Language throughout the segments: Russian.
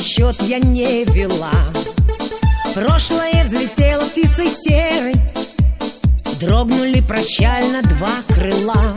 счет я не вела. Прошлое взлетело птицей серой, дрогнули прощально два крыла.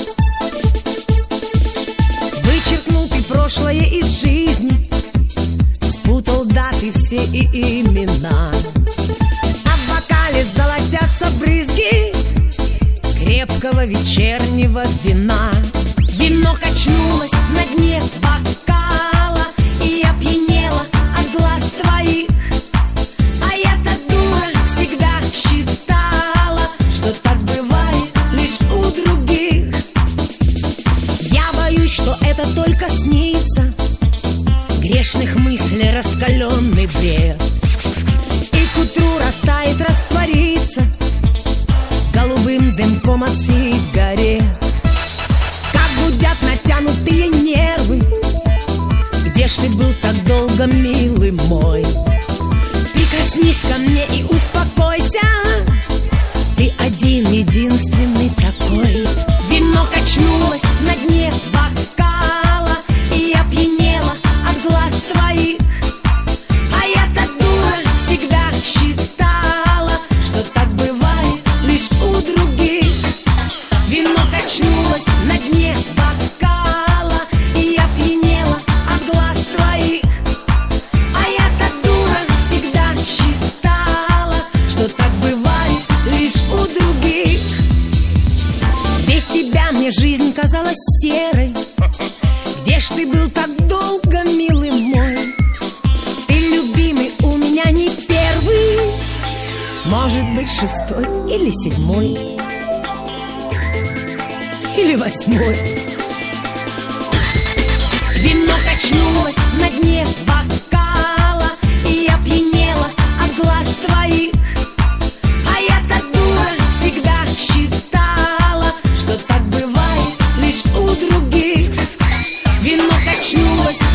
Вычеркнул ты прошлое из жизни, спутал даты все и имена. А в бокале золотятся брызги крепкого вечернего вина. Вино качнулось на дне бокала, и я пьянела от глаз твоих. А я-то дура всегда считала, что так бывает лишь у других. Я боюсь, что это только снится, грешных мыслей раскаленный бред, и к утру растает, растворится голубым дымком от сигарет. Как гудят натянутые нервы, где ж ты был так долго, милый мой? Прикоснись ко мне и успокойся, ты один, единственный такой. Вино качнулось на дне бокала, и я пьянела от глаз твоих. А я-то дура всегда считала, что так бывает лишь у других. Вино качнулось на дне бокала, и я пьянела от глаз твоих. А я-то дура всегда считала, что так бывает лишь у других. Без тебя мне жизнь казалась серой. Где ж ты был так долго, милый мой? Ты, любимый, у меня не первый, может быть, 6-й или 7-й, или 8-й. Вино качнулось на дне бокала, и я пьянела от глаз твоих. А я-то дура всегда считала, что так бывает лишь у других. Вино качнулось